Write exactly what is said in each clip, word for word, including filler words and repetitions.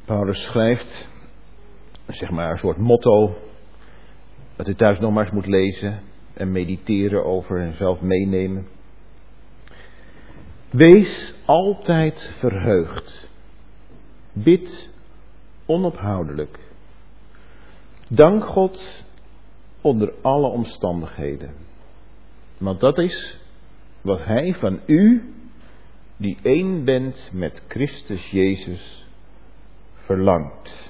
Paulus schrijft, zeg maar een soort motto, dat u thuis nog maar eens moet lezen en mediteren over en zelf meenemen. Wees altijd verheugd. Bid onophoudelijk. Dank God onder alle omstandigheden. Want dat is wat Hij van u, die één bent met Christus Jezus, verlangt.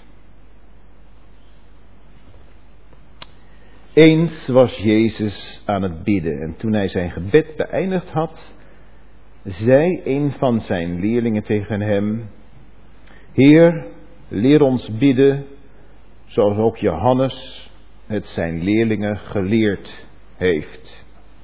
Eens was Jezus aan het bidden en toen hij zijn gebed beëindigd had, zei een van zijn leerlingen tegen hem: Heer, leer ons bidden, zoals ook Johannes het zijn leerlingen geleerd heeft.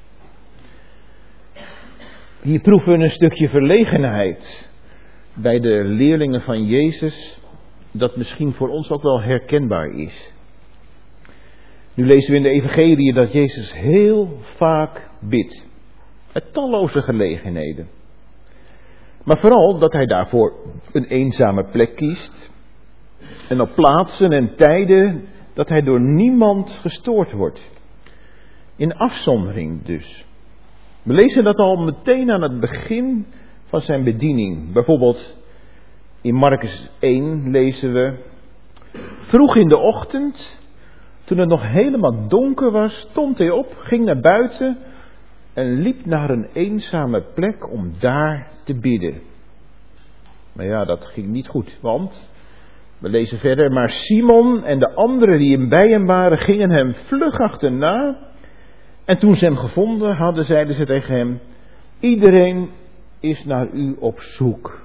Hier proeven we een stukje verlegenheid bij de leerlingen van Jezus, dat misschien voor ons ook wel herkenbaar is. Nu lezen we in de evangelie dat Jezus heel vaak bidt. Uit talloze gelegenheden. Maar vooral dat hij daarvoor een eenzame plek kiest. En op plaatsen en tijden dat hij door niemand gestoord wordt. In afzondering dus. We lezen dat al meteen aan het begin van zijn bediening. Bijvoorbeeld in Markus één lezen we: Vroeg in de ochtend, toen het nog helemaal donker was, stond hij op, ging naar buiten en liep naar een eenzame plek om daar te bidden. Maar ja, dat ging niet goed, want we lezen verder: maar Simon en de anderen die hem bij hem waren, gingen hem vlug achterna. En toen ze hem gevonden hadden, zeiden ze tegen hem: iedereen is naar u op zoek.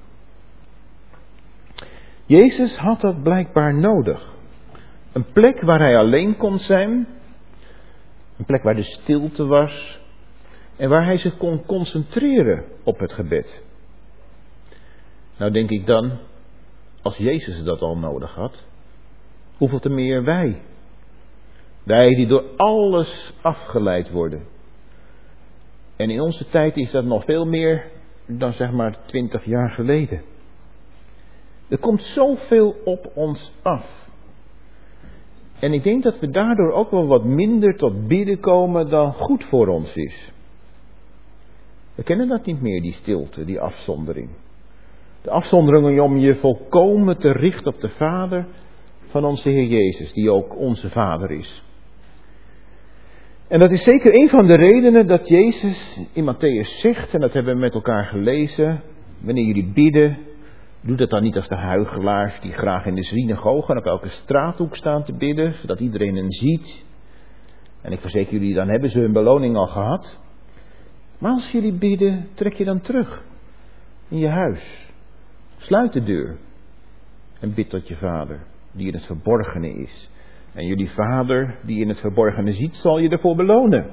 Jezus had dat blijkbaar nodig. Een plek waar hij alleen kon zijn. Een plek waar de stilte was. En waar hij zich kon concentreren op het gebed. Nou denk ik dan, als Jezus dat al nodig had, hoeveel te meer wij. Wij die door alles afgeleid worden. En in onze tijd is dat nog veel meer dan zeg maar twintig jaar geleden. Er komt zoveel op ons af. En ik denk dat we daardoor ook wel wat minder tot bidden komen dan goed voor ons is. We kennen dat niet meer, die stilte, die afzondering. De afzondering om je volkomen te richten op de Vader van onze Heer Jezus, die ook onze Vader is. En dat is zeker een van de redenen dat Jezus in Matthäus zegt, en dat hebben we met elkaar gelezen: wanneer jullie bidden, doe dat dan niet als de huichelaars die graag in de synagoge en op elke straathoek staan te bidden, zodat iedereen hen ziet. En ik verzeker jullie, dan hebben ze hun beloning al gehad. Maar als jullie bidden, trek je dan terug in je huis. Sluit de deur en bid tot je Vader, die in het verborgene is. En jullie Vader, die in het verborgene ziet, zal je ervoor belonen.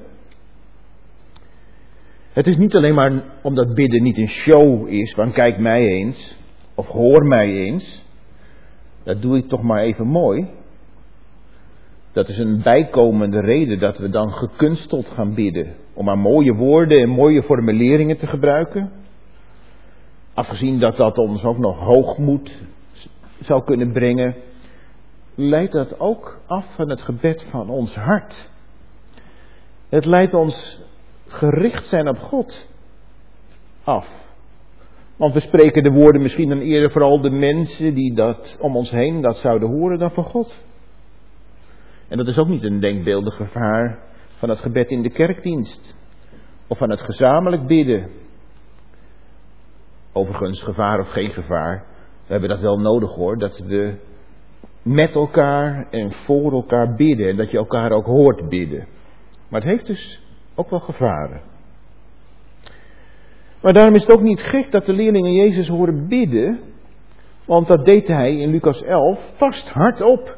Het is niet alleen maar omdat bidden niet een show is, van kijk mij eens, of hoor mij eens. Dat doe ik toch maar even mooi. Dat is een bijkomende reden dat we dan gekunsteld gaan bidden. Om maar mooie woorden en mooie formuleringen te gebruiken. Afgezien dat dat ons ook nog hoogmoed zou kunnen brengen, leidt dat ook af van het gebed van ons hart. Het leidt ons gericht zijn op God af. Want we spreken de woorden misschien dan eerder vooral de mensen die dat om ons heen dat zouden horen dan van God. En dat is ook niet een denkbeeldig gevaar van het gebed in de kerkdienst. Of van het gezamenlijk bidden. Overigens, gevaar of geen gevaar. We hebben dat wel nodig hoor. Dat we met elkaar en voor elkaar bidden. En dat je elkaar ook hoort bidden. Maar het heeft dus ook wel gevaren. Maar daarom is het ook niet gek dat de leerlingen Jezus horen bidden. Want dat deed hij in Lucas elf vast hardop.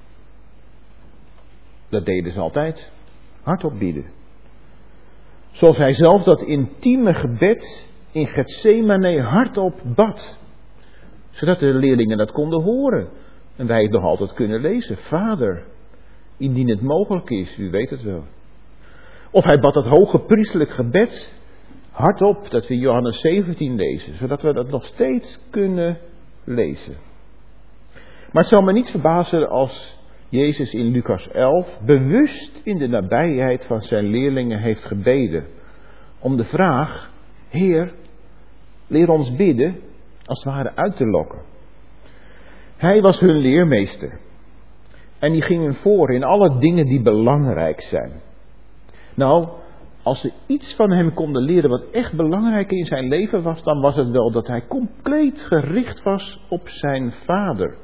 Dat deden ze altijd. Hardop bidden. Zoals hij zelf dat intieme gebed in Getsemane hardop bad. Zodat de leerlingen dat konden horen. En wij het nog altijd kunnen lezen. Vader, indien het mogelijk is, u weet het wel. Of hij bad dat hoge priestelijk gebed hardop, dat we Johannes zeventien lezen. Zodat we dat nog steeds kunnen lezen. Maar het zal me niet verbazen als Jezus in Lucas elf bewust in de nabijheid van zijn leerlingen heeft gebeden. Om de vraag, Heer, leer ons bidden, als het ware uit te lokken. Hij was hun leermeester. En die ging hen voor in alle dingen die belangrijk zijn. Nou, als ze iets van hem konden leren wat echt belangrijk in zijn leven was, dan was het wel dat hij compleet gericht was op zijn Vader.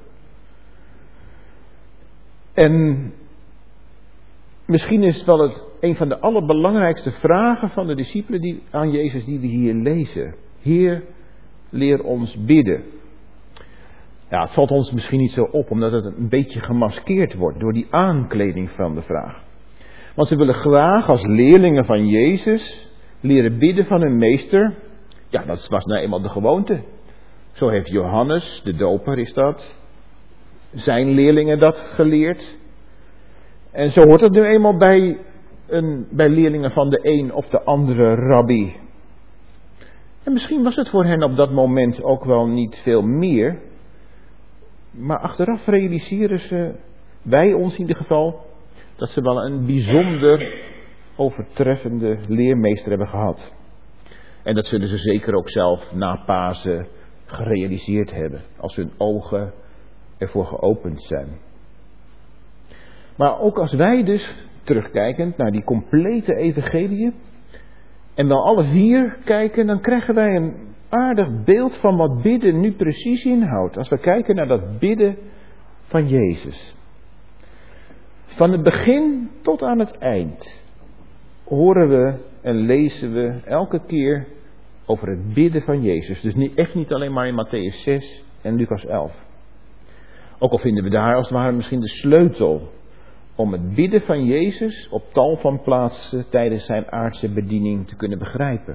En misschien is het wel het, een van de allerbelangrijkste vragen van de discipelen die, aan Jezus die we hier lezen. Heer, leer ons bidden. Ja, het valt ons misschien niet zo op, omdat het een beetje gemaskeerd wordt door die aankleding van de vraag. Want ze willen graag als leerlingen van Jezus leren bidden van hun meester. Ja, dat was nou eenmaal de gewoonte. Zo heeft Johannes, de doper is dat, zijn leerlingen dat geleerd. En zo hoort het nu eenmaal bij, een, bij leerlingen van de een of de andere rabbi. En misschien was het voor hen op dat moment ook wel niet veel meer. Maar achteraf realiseren ze, wij ons in ieder geval, dat ze wel een bijzonder overtreffende leermeester hebben gehad. En dat zullen ze zeker ook zelf na Pasen gerealiseerd hebben, als hun ogen ervoor geopend zijn. Maar ook als wij dus, terugkijkend naar die complete evangelie, en wel alle vier kijken, dan krijgen wij een aardig beeld van wat bidden nu precies inhoudt. Als we kijken naar dat bidden van Jezus. Van het begin tot aan het eind horen we en lezen we elke keer over het bidden van Jezus. Dus niet, echt niet alleen maar in Mattheüs zes en Lucas elf. Ook al vinden we daar als het ware misschien de sleutel om het bidden van Jezus op tal van plaatsen tijdens zijn aardse bediening te kunnen begrijpen.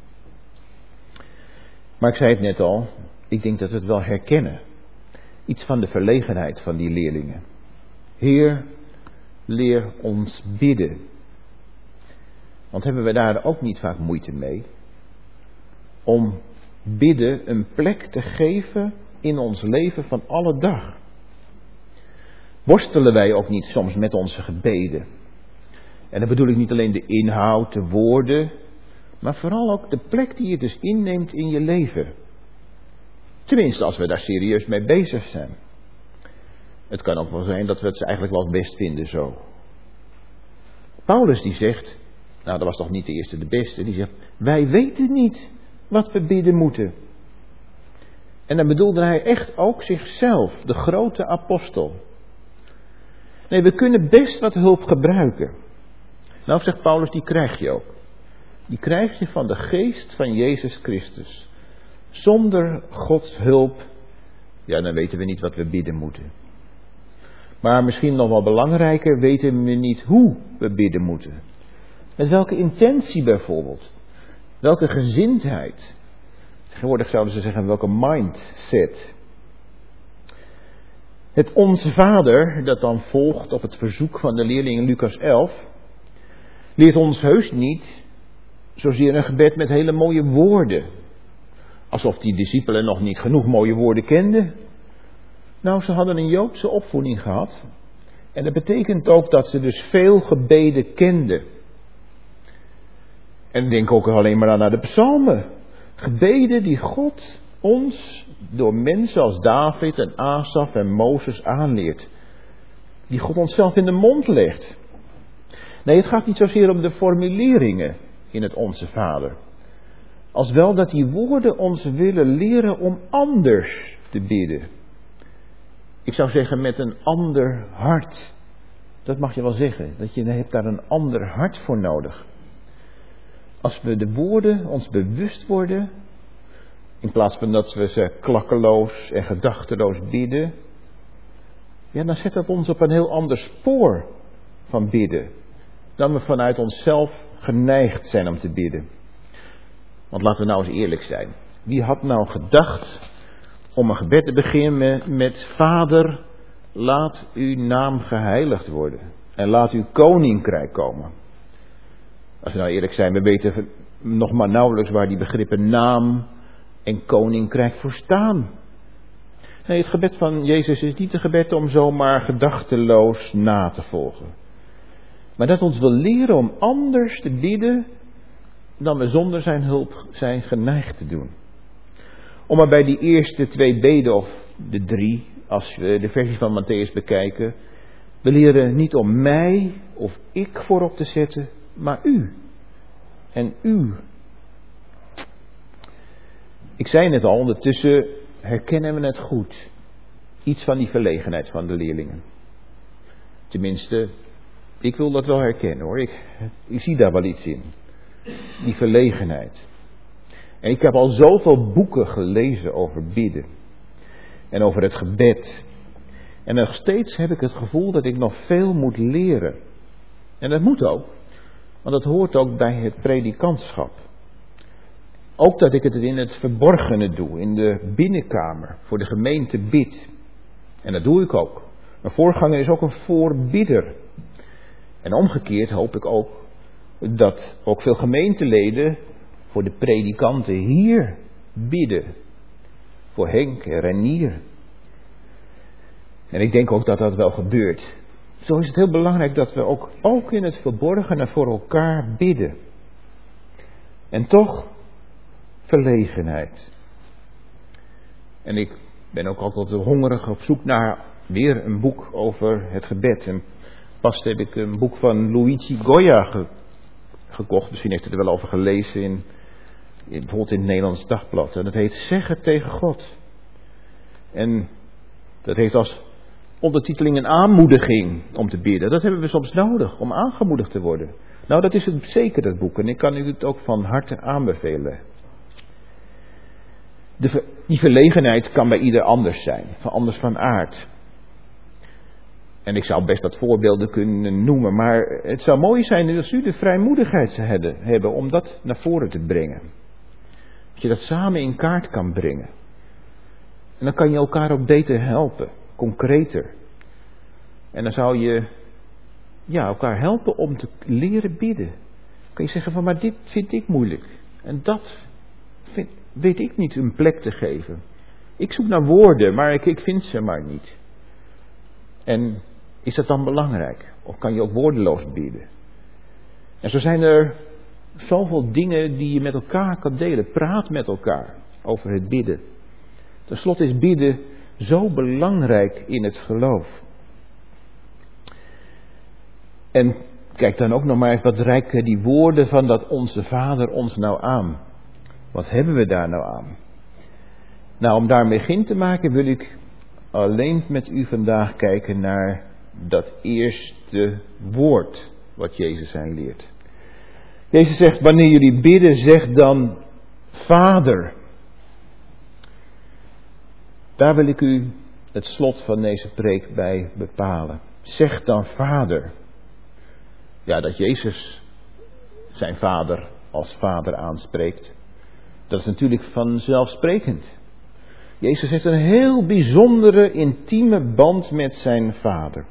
Maar ik zei het net al, ik denk dat we het wel herkennen. Iets van de verlegenheid van die leerlingen. Heer, leer ons bidden. Want hebben we daar ook niet vaak moeite mee? Om bidden een plek te geven in ons leven van alle dag. Worstelen wij ook niet soms met onze gebeden? En dan bedoel ik niet alleen de inhoud, de woorden, maar vooral ook de plek die je dus inneemt in je leven. Tenminste, als we daar serieus mee bezig zijn. Het kan ook wel zijn dat we het eigenlijk wel best vinden zo. Paulus die zegt, nou dat was toch niet de eerste de beste, die zegt, wij weten niet wat we bidden moeten. En dan bedoelde hij echt ook zichzelf, de grote apostel. Nee, we kunnen best wat hulp gebruiken. Nou, zegt Paulus, die krijg je ook. Die krijg je van de geest van Jezus Christus. Zonder Gods hulp, ja, dan weten we niet wat we bidden moeten. Maar misschien nog wel belangrijker, weten we niet hoe we bidden moeten. Met welke intentie bijvoorbeeld. Welke gezindheid. Tegenwoordig zouden ze zeggen, welke mindset. Het Onze Vader, dat dan volgt op het verzoek van de leerling in Lucas elf, leert ons heus niet zozeer een gebed met hele mooie woorden. Alsof die discipelen nog niet genoeg mooie woorden kenden. Nou, ze hadden een Joodse opvoeding gehad. En dat betekent ook dat ze dus veel gebeden kenden. En denk ook alleen maar aan naar de psalmen. Gebeden die God ons door mensen als David en Asaf en Mozes aanleert. Die God ons zelf in de mond legt. Nee, het gaat niet zozeer om de formuleringen in het Onze Vader. Als wel dat die woorden ons willen leren om anders te bidden. Ik zou zeggen met een ander hart. Dat mag je wel zeggen. Dat je hebt daar een ander hart voor nodig. Als we de woorden ons bewust worden. In plaats van dat we ze klakkeloos en gedachteloos bidden. Ja, dan zet dat ons op een heel ander spoor van bidden. Dan we vanuit onszelf geneigd zijn om te bidden. Want laten we nou eens eerlijk zijn. Wie had nou gedacht om een gebed te beginnen met Vader, laat uw naam geheiligd worden. En laat uw koninkrijk komen. Als we nou eerlijk zijn, we weten nog maar nauwelijks waar die begrippen naam en koninkrijk voor staan. Nee, het gebed van Jezus is niet een gebed om zomaar gedachteloos na te volgen. Maar dat ons wil leren om anders te bidden dan we zonder zijn hulp zijn geneigd te doen. Om maar bij die eerste twee beden, of de drie, als we de versie van Matthäus bekijken. We leren niet om mij of ik voorop te zetten, maar u. En u. Ik zei net al, ondertussen herkennen we het goed. Iets van die verlegenheid van de leerlingen. Tenminste, ik wil dat wel herkennen hoor. Ik, ik zie daar wel iets in. Die verlegenheid. En ik heb al zoveel boeken gelezen over bidden. En over het gebed. En nog steeds heb ik het gevoel dat ik nog veel moet leren. En dat moet ook. Want dat hoort ook bij het predikantschap. Ook dat ik het in het verborgene doe. In de binnenkamer. Voor de gemeente bid. En dat doe ik ook. Een voorganger is ook een voorbidder. En omgekeerd hoop ik ook dat ook veel gemeenteleden voor de predikanten hier bidden. Voor Henk en Renier. En ik denk ook dat dat wel gebeurt. Zo is het heel belangrijk dat we ook, ook in het verborgene voor elkaar bidden. En toch verlegenheid. En ik ben ook altijd hongerig op zoek naar weer een boek over het gebed. En pas heb ik een boek van Luigi Goya ge, gekocht. Misschien heeft u er wel over gelezen in, in, bijvoorbeeld in het Nederlands Dagblad. En dat heet Zeggen tegen God. En dat heeft als ondertiteling een aanmoediging om te bidden. Dat hebben we soms nodig, om aangemoedigd te worden. Nou, dat is het zeker, dat boek. En ik kan u het ook van harte aanbevelen. De, die verlegenheid kan bij ieder anders zijn. Van anders van aard. En ik zou best wat voorbeelden kunnen noemen. Maar het zou mooi zijn als u de vrijmoedigheid zou hebben om dat naar voren te brengen. Dat je dat samen in kaart kan brengen. En dan kan je elkaar ook beter helpen. Concreter. En dan zou je ja, elkaar helpen om te leren bidden. Kan je zeggen van, maar dit vind ik moeilijk. En dat vind, weet ik niet een plek te geven. Ik zoek naar woorden, maar ik, ik vind ze maar niet. En is dat dan belangrijk? Of kan je ook woordeloos bidden? En zo zijn er zoveel dingen die je met elkaar kan delen. Praat met elkaar over het bidden. Ten slotte is bidden zo belangrijk in het geloof. En kijk dan ook nog maar eens wat reiken die woorden van dat onze Vader ons nou aan. Wat hebben we daar nou aan? Nou, om daar begin te maken wil ik alleen met u vandaag kijken naar dat eerste woord wat Jezus hen leert. Jezus zegt, wanneer jullie bidden, zeg dan Vader. Daar wil ik u het slot van deze preek bij bepalen. Zeg dan Vader. Ja, dat Jezus zijn Vader als Vader aanspreekt, dat is natuurlijk vanzelfsprekend. Jezus heeft een heel bijzondere, intieme band met zijn Vader.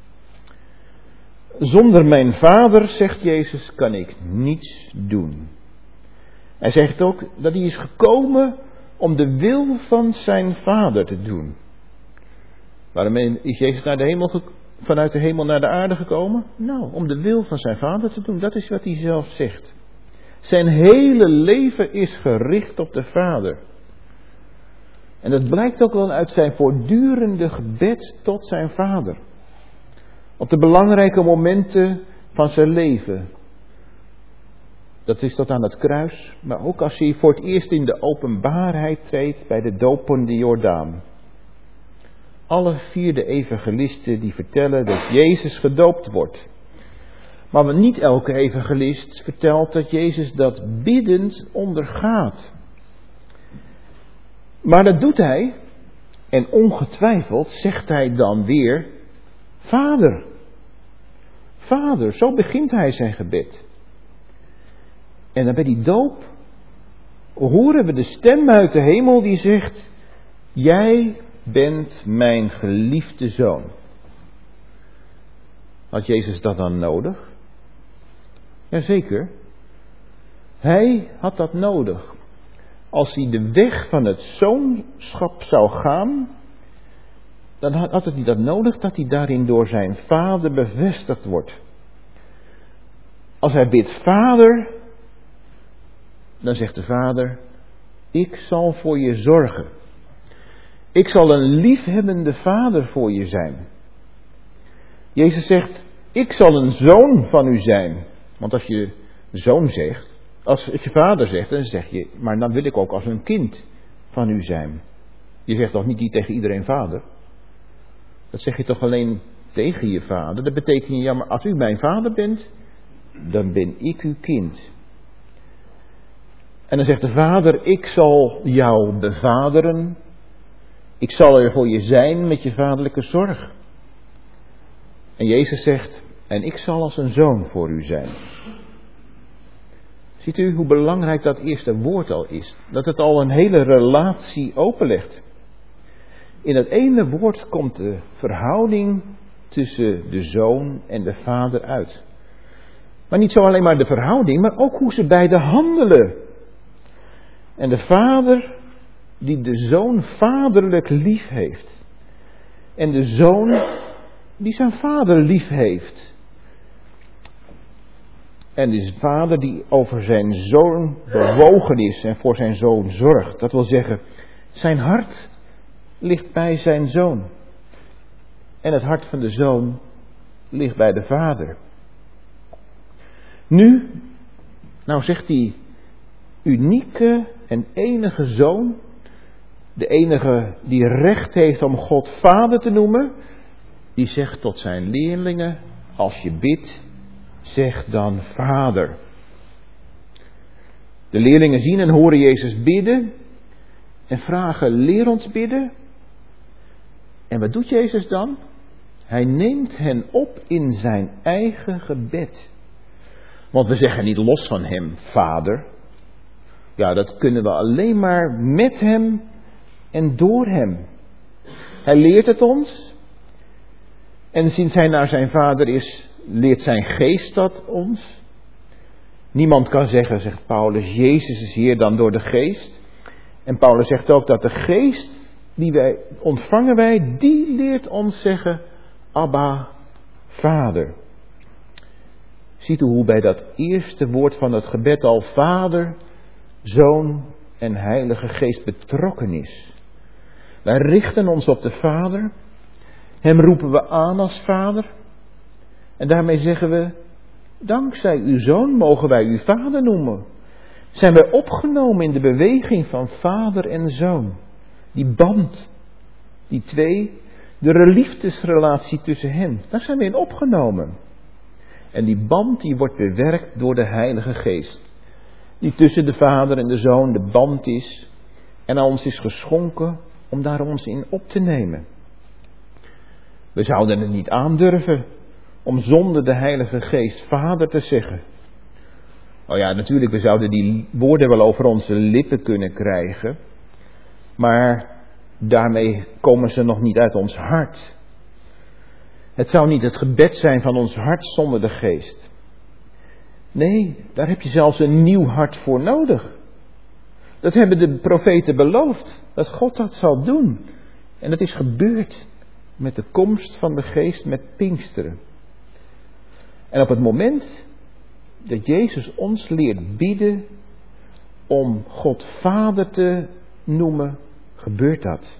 Zonder mijn Vader, zegt Jezus, kan ik niets doen. Hij zegt ook dat hij is gekomen om de wil van zijn Vader te doen. Waarom is Jezus naar de hemel, vanuit de hemel naar de aarde gekomen? Nou, om de wil van zijn Vader te doen. Dat is wat hij zelf zegt. Zijn hele leven is gericht op de Vader. En dat blijkt ook wel uit zijn voortdurende gebed tot zijn Vader. Op de belangrijke momenten van zijn leven. Dat is tot aan het kruis, maar ook als hij voor het eerst in de openbaarheid treedt bij de doop in de Jordaan. Alle vier de evangelisten die vertellen dat Jezus gedoopt wordt. Maar niet elke evangelist vertelt dat Jezus dat biddend ondergaat. Maar dat doet hij. En ongetwijfeld zegt hij dan weer Vader. Vader, zo begint hij zijn gebed. En dan bij die doop horen we de stem uit de hemel die zegt, jij bent mijn geliefde zoon. Had Jezus dat dan nodig? Jazeker. Hij had dat nodig. Als hij de weg van het zoonschap zou gaan, dan had het niet dat nodig dat hij daarin door zijn Vader bevestigd wordt. Als hij bidt Vader, dan zegt de Vader, ik zal voor je zorgen. Ik zal een liefhebbende Vader voor je zijn. Jezus zegt, ik zal een zoon van u zijn. Want als je zoon zegt, als je vader zegt, dan zeg je, maar dan wil ik ook als een kind van u zijn. Je zegt toch niet tegen iedereen vader? Dat zeg je toch alleen tegen je vader? Dat betekent, ja, maar als u mijn vader bent, dan ben ik uw kind. En dan zegt de Vader, ik zal jou bevaderen. Ik zal er voor je zijn met je vaderlijke zorg. En Jezus zegt, en ik zal als een zoon voor u zijn. Ziet u hoe belangrijk dat eerste woord al is? Dat het al een hele relatie openlegt. In het ene woord komt de verhouding tussen de zoon en de vader uit. Maar niet zo alleen maar de verhouding, maar ook hoe ze beiden handelen. En de vader die de zoon vaderlijk lief heeft. En de zoon die zijn vader lief heeft. En de vader die over zijn zoon bewogen is en voor zijn zoon zorgt. Dat wil zeggen, zijn hart ligt bij zijn zoon. En het hart van de zoon ligt bij de vader. Nu, nou zegt die unieke en enige zoon, de enige die recht heeft om God vader te noemen, die zegt tot zijn leerlingen, als je bidt, zeg dan vader. De leerlingen zien en horen Jezus bidden en vragen, leer ons bidden. En wat doet Jezus dan? Hij neemt hen op in zijn eigen gebed. Want we zeggen niet los van hem, vader. Ja, dat kunnen we alleen maar met hem en door hem. Hij leert het ons. En sinds hij naar zijn vader is, leert zijn geest dat ons. Niemand kan zeggen, zegt Paulus, Jezus is Heer dan door de geest. En Paulus zegt ook dat de geest die wij ontvangen wij, die leert ons zeggen, Abba, Vader. Ziet u hoe bij dat eerste woord van het gebed al Vader, Zoon en Heilige Geest betrokken is. Wij richten ons op de Vader. Hem roepen we aan als Vader. En daarmee zeggen we, dankzij uw Zoon mogen wij u Vader noemen. Zijn wij opgenomen in de beweging van Vader en Zoon. Die band, die twee, de liefdesrelatie tussen hen, daar zijn we in opgenomen. En die band die wordt bewerkt door de Heilige Geest. Die tussen de Vader en de Zoon de band is en aan ons is geschonken om daar ons in op te nemen. We zouden het niet aandurven om zonder de Heilige Geest Vader te zeggen. Nou ja, natuurlijk, we zouden die woorden wel over onze lippen kunnen krijgen. Maar daarmee komen ze nog niet uit ons hart. Het zou niet het gebed zijn van ons hart zonder de Geest. Nee, daar heb je zelfs een nieuw hart voor nodig. Dat hebben de profeten beloofd, dat God dat zal doen. En dat is gebeurd met de komst van de Geest met Pinksteren. En op het moment dat Jezus ons leert bidden om God Vader te noemen, gebeurt dat.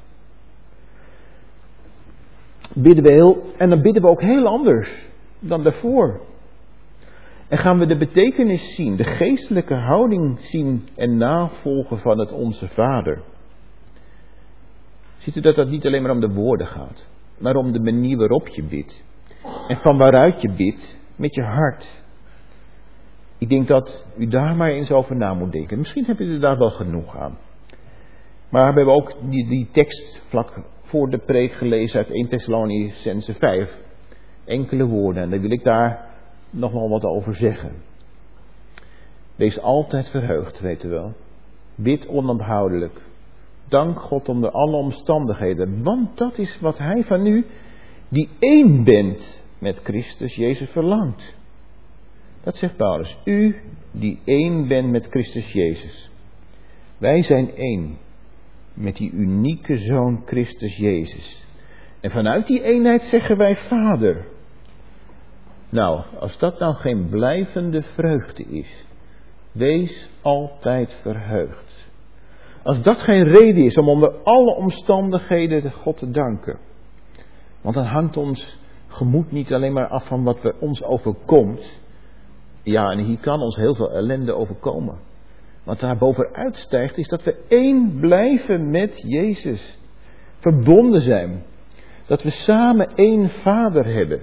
Bidden we heel, en dan bidden we ook heel anders dan daarvoor. En gaan we de betekenis zien, de geestelijke houding zien en navolgen van het Onze Vader. Ziet u dat dat niet alleen maar om de woorden gaat, maar om de manier waarop je bidt. En van waaruit je bidt, met je hart. Ik denk dat u daar maar eens over na moet denken. Misschien heb je er daar wel genoeg aan. Maar we hebben ook die, die tekst vlak voor de preek gelezen uit Eerste Thessalonicenzen vijf. Enkele woorden. En daar wil ik daar nog wel wat over zeggen. Wees altijd verheugd, weet u wel. Bid onophoudelijk. Dank God onder alle omstandigheden. Want dat is wat Hij van u, die één bent met Christus Jezus, verlangt. Dat zegt Paulus. U die één bent met Christus Jezus. Wij zijn één met die unieke Zoon Christus Jezus. En vanuit die eenheid zeggen wij Vader. Nou, als dat nou geen blijvende vreugde is, wees altijd verheugd. Als dat geen reden is om onder alle omstandigheden God te danken. Want dan hangt ons gemoed niet alleen maar af van wat er ons overkomt. Ja, en hier kan ons heel veel ellende overkomen. Wat daar bovenuit stijgt is dat we één blijven met Jezus. Verbonden zijn. Dat we samen één Vader hebben.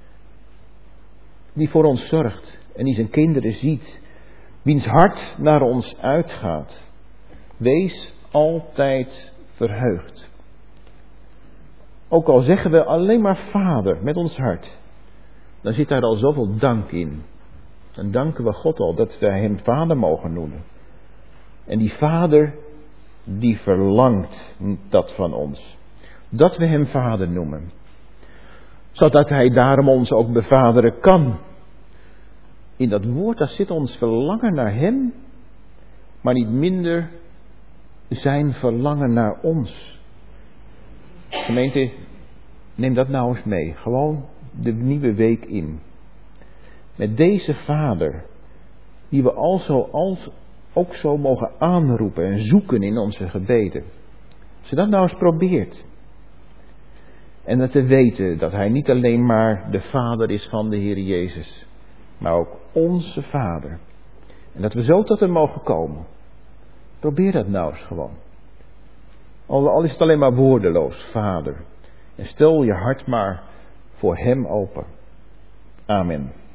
Die voor ons zorgt. En die zijn kinderen ziet. Wiens hart naar ons uitgaat. Wees altijd verheugd. Ook al zeggen we alleen maar Vader met ons hart. Dan zit daar al zoveel dank in. Dan danken we God al dat wij hem Vader mogen noemen. En die Vader, die verlangt dat van ons. Dat we hem Vader noemen. Zodat hij daarom ons ook bevaderen kan. In dat woord, daar zit ons verlangen naar hem. Maar niet minder zijn verlangen naar ons. Gemeente, neem dat nou eens mee. Gewoon de nieuwe week in. Met deze Vader, die we alzo, als, ook zo mogen aanroepen en zoeken in onze gebeden. Als je dat nou eens probeert. En dat te weten dat hij niet alleen maar de Vader is van de Heer Jezus. Maar ook onze Vader. En dat we zo tot hem mogen komen. Probeer dat nou eens gewoon. Al, al is het alleen maar woordeloos, Vader. En stel je hart maar voor hem open. Amen.